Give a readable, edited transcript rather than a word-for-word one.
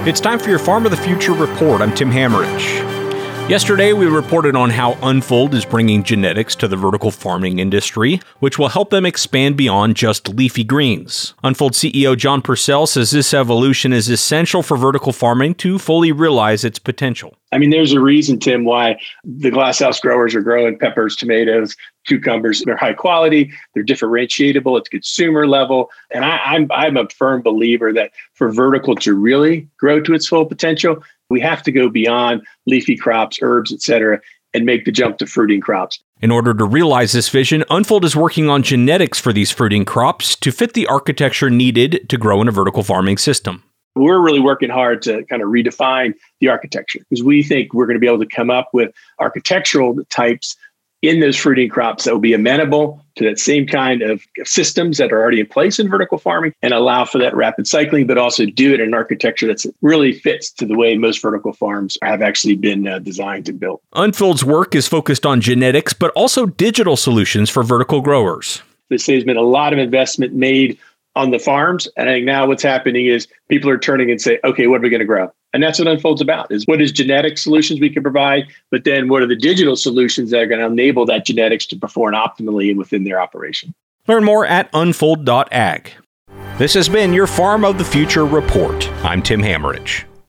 It's time for your Farm of the Future report. I'm Tim Hammerich. Yesterday, we reported on how Unfold is bringing genetics to the vertical farming industry, which will help them expand beyond just leafy greens. Unfold CEO John Purcell says this evolution is essential for vertical farming to fully realize its potential. I mean, there's a reason, Tim, why the glasshouse growers are growing peppers, tomatoes, cucumbers. They're high quality, they're differentiatable, it's consumer level. And I'm a firm believer that for vertical to really grow to its full potential, we have to go beyond leafy crops, herbs, et cetera, and make the jump to fruiting crops. In order to realize this vision, Unfold is working on genetics for these fruiting crops to fit the architecture needed to grow in a vertical farming system. We're really working hard to kind of redefine the architecture because we think we're going to be able to come up with architectural types in those fruiting crops that will be amenable to that same kind of systems that are already in place in vertical farming and allow for that rapid cycling, but also do it in an architecture that really fits to the way most vertical farms have actually been designed and built. Unfold's work is focused on genetics, but also digital solutions for vertical growers. There's been a lot of investment made on the farms. And I think now what's happening is people are turning and say, okay, what are we going to grow? And that's what Unfold's about, is what is genetic solutions we can provide, but then what are the digital solutions that are going to enable that genetics to perform optimally and within their operation. Learn more at unfold.ag. This has been your Farm of the Future report. I'm Tim Hammerich.